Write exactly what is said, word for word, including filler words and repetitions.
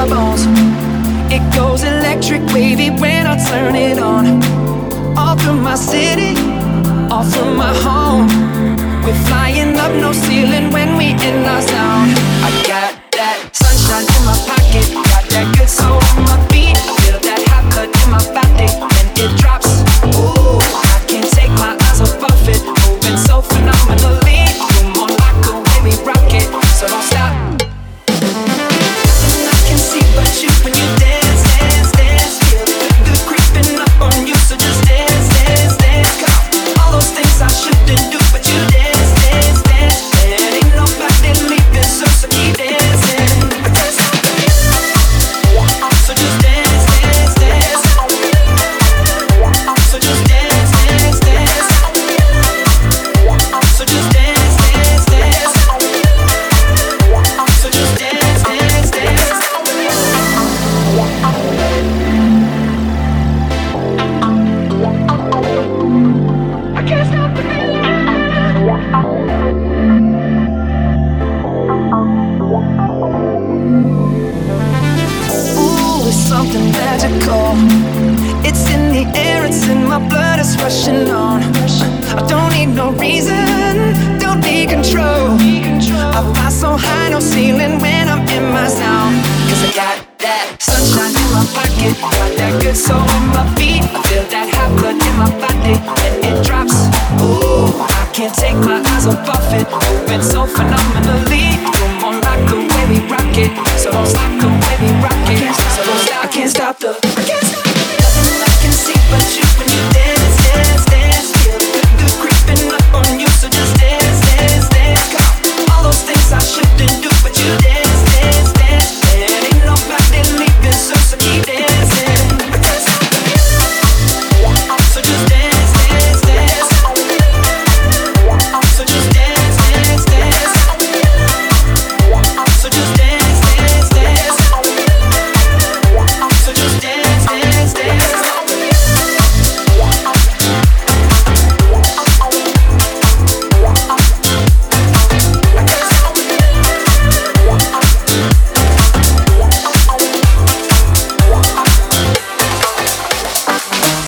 bones. It goes electric wavy when I turn it on. All through my city, all through my home. We're flying up, no ceiling when we in our zone. I got that sunshine in my pocket, got that good soul in my feet. Feel that hot blood in my body when it drops. Ooh, I can't take my eyes off of it, moving so phenomenally. You're more like the way we rock it, so don't stop. Nothing I can see but you when you dance, dance, dance. Feel the good creeping up on you, so just dance, dance, dance. Come on, all those things I shouldn't do, but you dance, dance, dance. And ain't nobody leaving, so so keep dancing. So just dance, dance, dance. So just dance, dance, dance. So just dance, dance, dance. So just dance, dance, dance. I can't stop the Ooh, it's something magical. It's in the air, it's in my blood, it's rushing on. I don't need no reason, don't need control. I fly so high, no ceiling when I'm in my zone. Cause I got that sunshine in my pocket, got that good soul in my feet. I feel that hot blood in my body when it drops. Ooh, I can't take my eyes off of it, moving so phenomenally. You're more like the way we rock it, so don't stop the way we rock it. So don't stop, I can't stop the